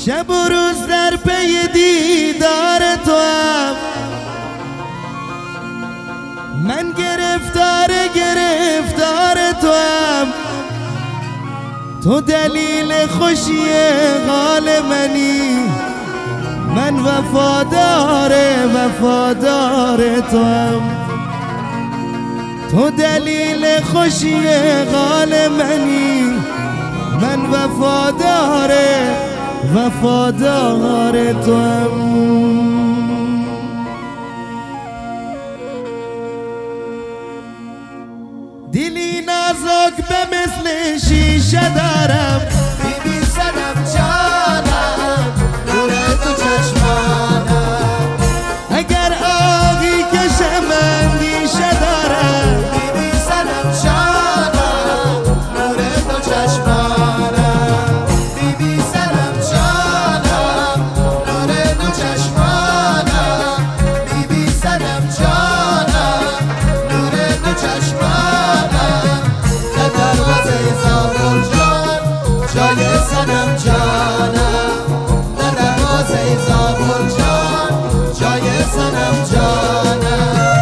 شب و روز در پی دیدار تو هم، من گرفتار تو هم. تو دلیل خوشی حال منی، من وفادار تو هم. تو دلیل خوشی حال منی، من وفادار تو هم. دلی نازک به مثل شیشه دارم، بیبی صنم جانم، نور تو چشمانم. اگر آهی کشم اندیشه دارم، بیبی صنم جانم، نور تو چشمانم. بیبی صنم جانم، نور تو چشمانم. بیبی صنم جانم، نور تو چشمانم. در دروازه زابل جان جای صنم جانم. در دروازه زابل جان جای صنم جانم.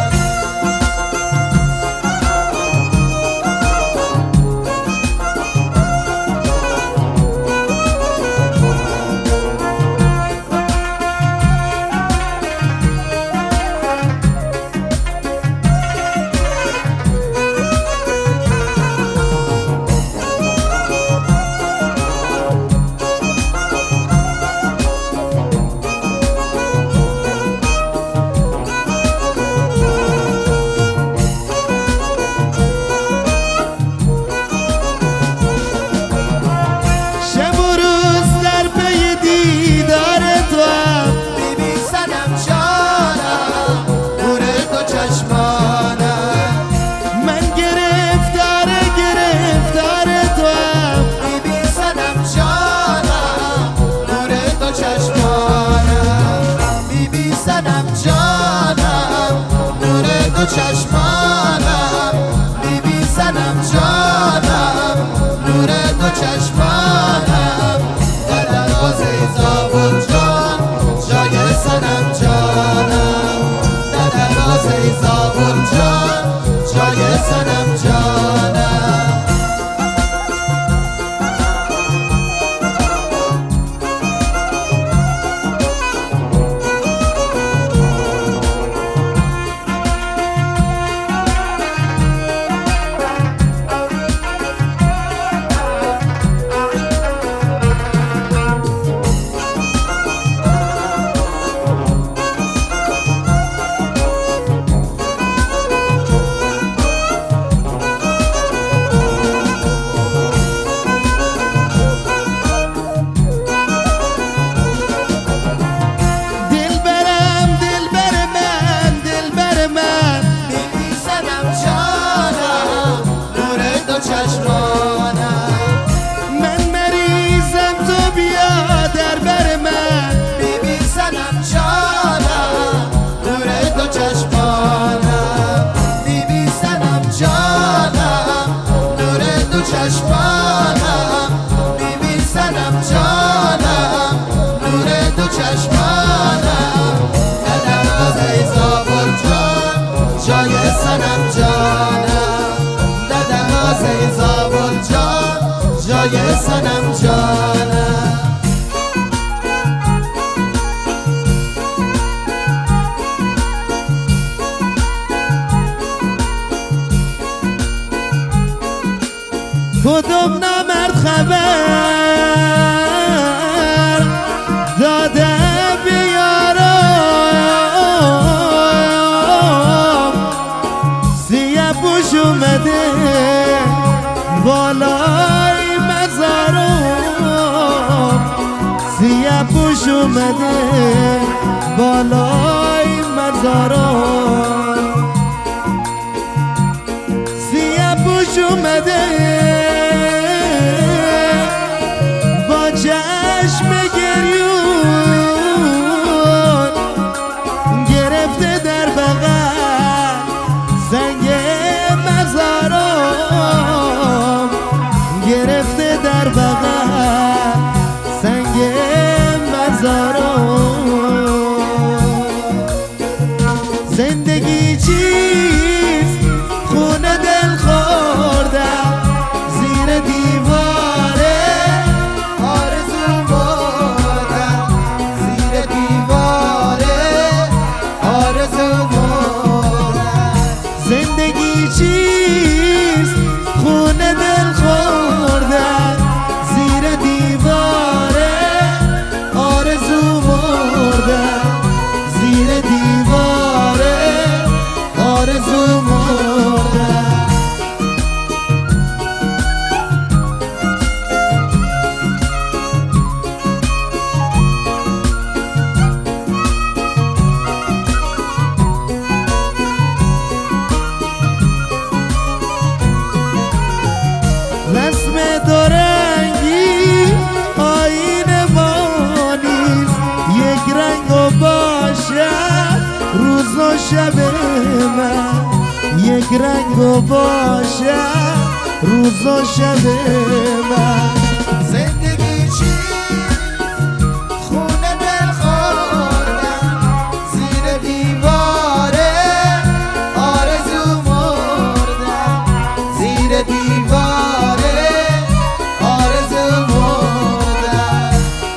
شب و روز در پی دیدار تو هم، بیبی صنم جانم، نور تو چشمانم. من گرفتار تو هم. بیبی صنم جانم، نور تو چشمانم. بیبی صنم جانم، نور تو چشمانم. بیبی صنم جانم، نور تو چشمانم. در دروازه زابل جان جای صنم جانم. در دروازه زابل جان جای صنم جانم. بیبی صنم جانم، نور تو چشمانم. من مریضم تو بیا در بر من، بیبی صنم جانم، نور تو چشمانم. بیبی صنم جانم، نور تو چشمانم. بیبی صنم جانم، نور تو چشمانم. در دروازه زابل جان جای صنم جانم. در دروازه زابل جان جای صنم جانم. کدوم نامرد خبر داده بیارم، سیه پوش اومده بالای مزارم. سیه پوش اومده بالای مزارم. سیه پوش اومده با چشم گریون، گرفته در بغل سنگ مزارم. گرفته در بغل سنگ شب من یک رنگ و باشه روز و شب من. زندگی چی خونه دل خوردم زیر دیواره آرزو مردم زیر دیواره آرزو مردم.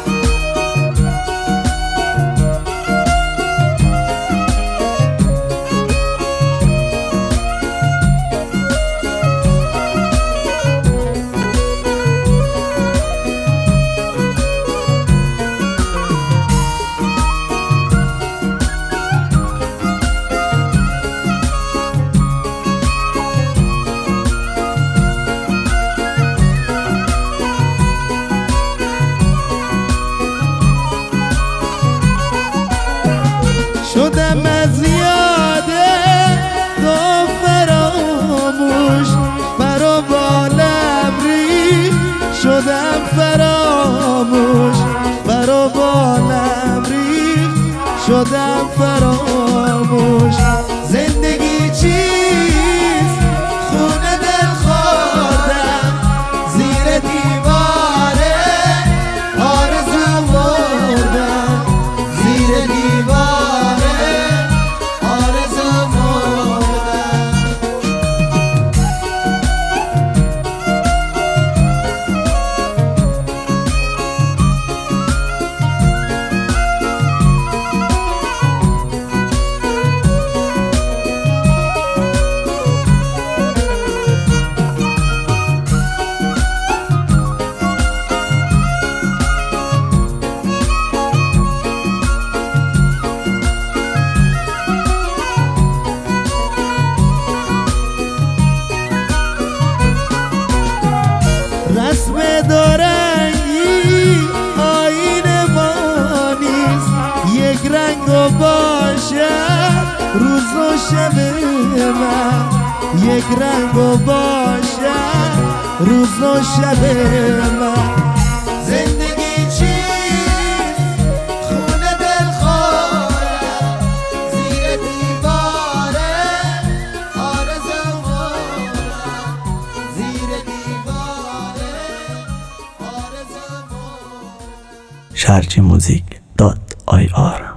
شدم از یاده تو فراموش برا بالم ریخت شدم فراموش برا بالم ریخت شدم فراموش. زندگی چیست خونه دل خوردم زیر دیواره آرزو مردم زیر دیواره آرزو مردم. رسم دورنگی آیین ما نیست یک رنگ و باشد روز و شب من یک رنگ و باشد روز و شب من. زندگی چیست خونه دل خوردم زیر دیواره آرزو مردم زیر دیواره آرزو مردم. sharjmusic.ir